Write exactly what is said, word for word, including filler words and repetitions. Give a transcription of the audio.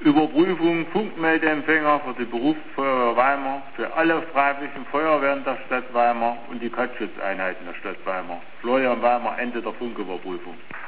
Überprüfung Funkmeldeempfänger für die Berufsfeuerwehr Weimar, für alle freiwilligen Feuerwehren der Stadt Weimar und die Katzschutzeinheiten der Stadt Weimar. Florian Weimar, Ende der Funküberprüfung.